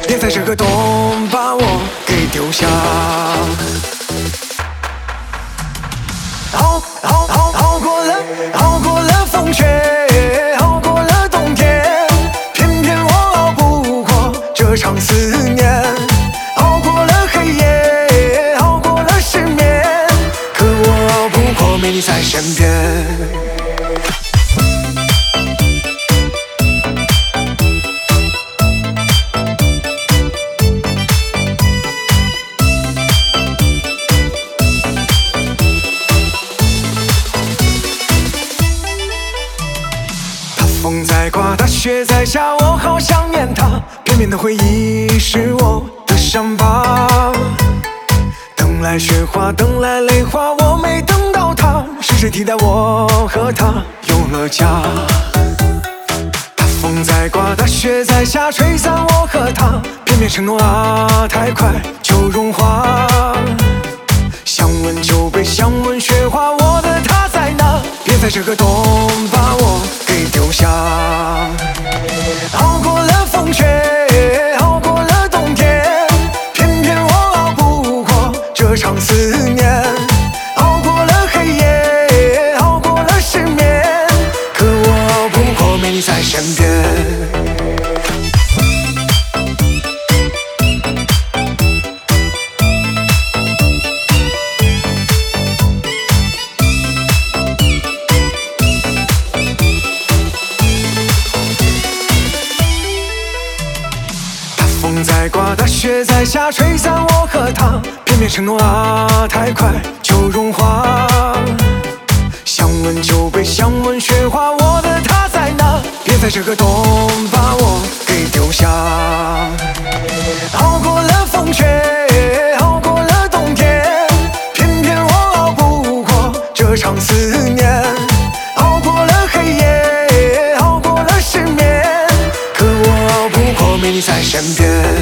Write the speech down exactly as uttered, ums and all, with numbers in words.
别在这个冬把我给丢下。熬熬熬熬过了，熬过了风雪，熬过了冬天，偏偏我熬不过这场思念。熬过了黑夜，熬过了失眠，可我熬不过没你在身边。风在刮，大雪在下，我好想念他。片面的回忆是我的伤疤。等来雪花，等来泪花，我没等到他。是谁替代我和他有了家？大风在刮，大雪在下，吹散我和他。片面承诺啊，太快就融化。想问酒杯，想问雪花，我的他在哪？别在这个冬把我给丢下。熬过了风雪，熬过了冬天，偏偏我熬不过这场思念。熬过了黑夜，熬过了失眠，可我熬不过没你在身边。风在刮，大雪在下，吹散我和他。片面承诺啊，太快就融化。想问酒杯，想问雪花，我的他在哪？别在这个冬把我给丢下。熬过了风雪，熬过了冬天，偏偏我熬不过这场思念。熬过了黑夜，熬过了失眠，可我熬不过没你在身边。